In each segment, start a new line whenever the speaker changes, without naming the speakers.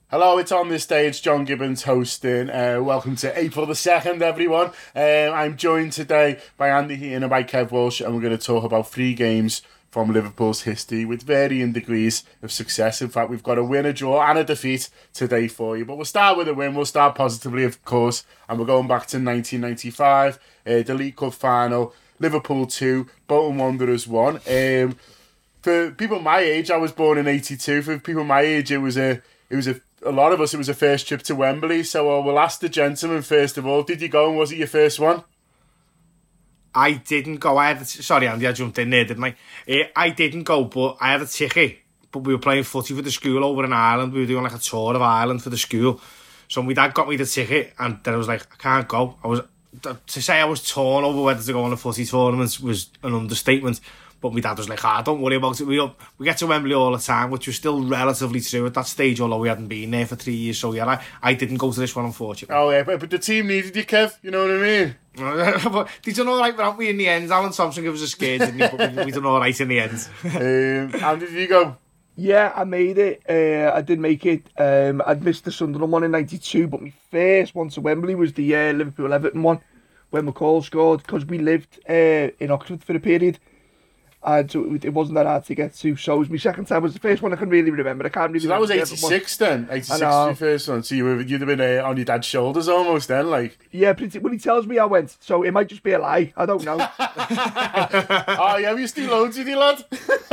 Hello, it's On This Day. It's John Gibbons hosting. Welcome to April the 2nd, everyone. I'm joined today by Andy Heaton and by Kev Walsh, and we're going to talk about 3 games from Liverpool's history with varying degrees of success. In fact, we've got a win, a draw and a defeat today for you. But we'll start with a win. We'll start positively, of course, and we're going back to 1995, the League Cup final, Liverpool 2, Bolton Wanderers 1. For people my age, I was born in 82. For people my age, it was a lot of us, it was a first trip to Wembley. So we'll ask the gentleman first of all, did you go and was it your first one?
I didn't go. Sorry, Andy, I jumped in there, didn't I? I didn't go, but I had a ticket. But we were playing footy for the school over in Ireland. We were doing like a tour of Ireland for the school. So my dad got me the ticket, and then I was like, I can't go. To say I was torn over whether to go on a footy tournament was an understatement. But my dad was like, don't worry about it. We get to Wembley all the time, which was still relatively true at that stage, although we hadn't been there for 3 years. So yeah, I didn't go to this one, unfortunately.
Oh yeah, but the team needed you, Kev. You know what I mean?
But they done all right without me in the end. Alan Thompson gave us a scare, didn't he? But we done all right in the end.
Andy, did you go?
Yeah, I made it. I did make it. I'd missed the Sunderland one in 92, but my first one to Wembley was the Liverpool-Everton one, when McCall scored, because we lived in Oxford for a period. And so it wasn't that hard to get to. So it was my second time. It was the first one I can really remember. I can't really.
So that was 86 then. 86 was your first one. So you'd have been on your dad's shoulders almost then, like.
Yeah, when he tells me I went, so it might just be a lie. I don't know.
Oh yeah, we used to do loads with you, lad.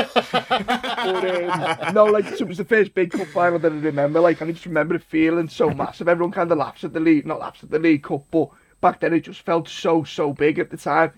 But, no, like so it was the first big cup final that I remember. Like, and I just remember it feeling so massive. Everyone kind of laughs at the league, not laughs at the League Cup, but back then it just felt so big at the time.